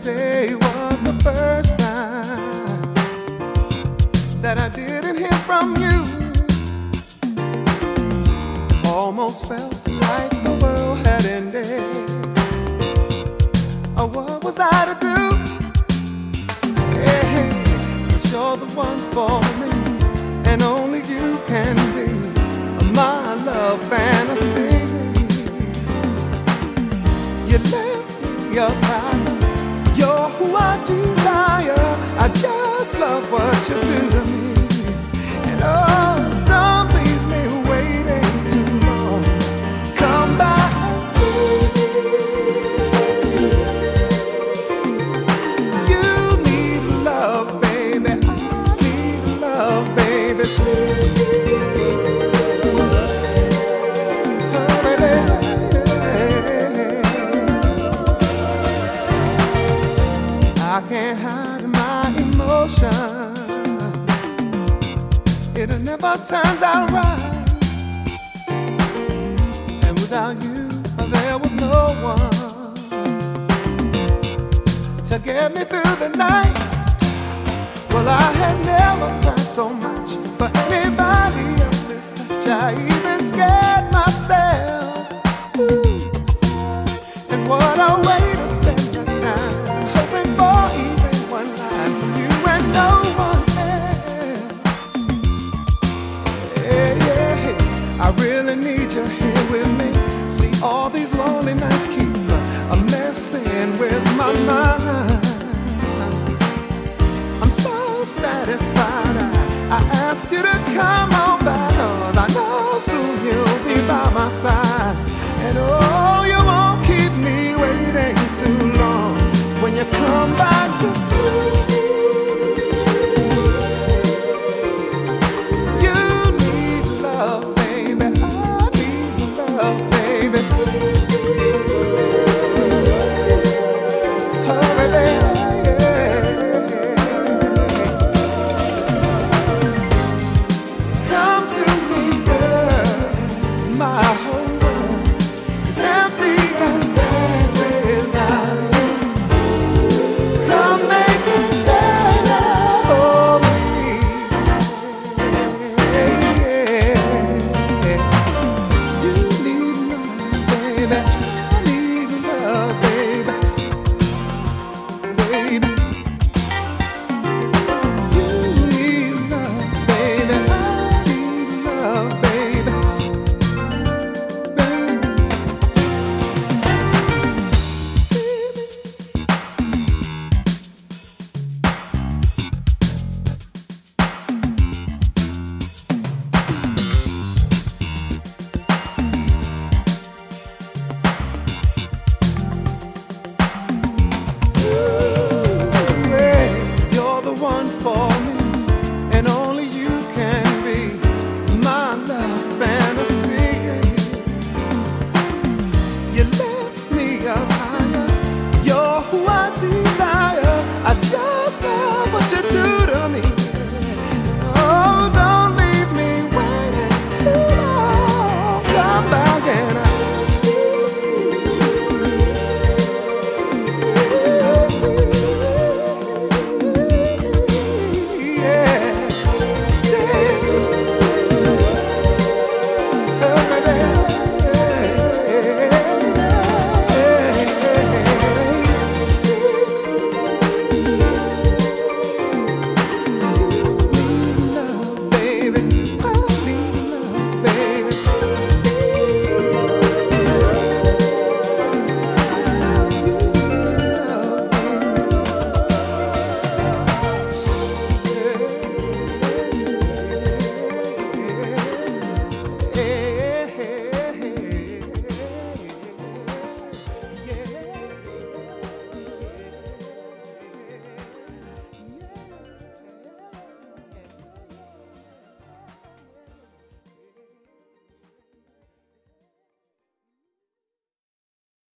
Yesterday was the first time that I didn't hear from you. Almost felt like the world had ended. Oh, what was I to do? Hey, 'cause you're the one for me, and only you can be my love fantasy. You left me up high. You're who I desire. I just love what you do to me. And oh, don't leave me waiting too long. Come back and see me. You need love, baby. I need love, baby. See me. I can't hide my emotions. It never turns out right. And without you, there was no one to get me through the night. Well, I had never cried so much for anybody else's touch. I even scared myself. Ooh. And what a way to spend your time, hoping for even one line from you and no one else. Yeah, yeah. I really need you here with me. See, all these lonely nights keep messing with my mind. I'm so satisfied I asked you to come on back, 'cause I know soon you'll be by my side. And oh, you won't keep me waiting too long when you come back to see me. You need love, baby. I need love, baby. Hurry, baby. Come to me, girl. My whole world is empty and sad without you. Come make it better for me. You need love, baby.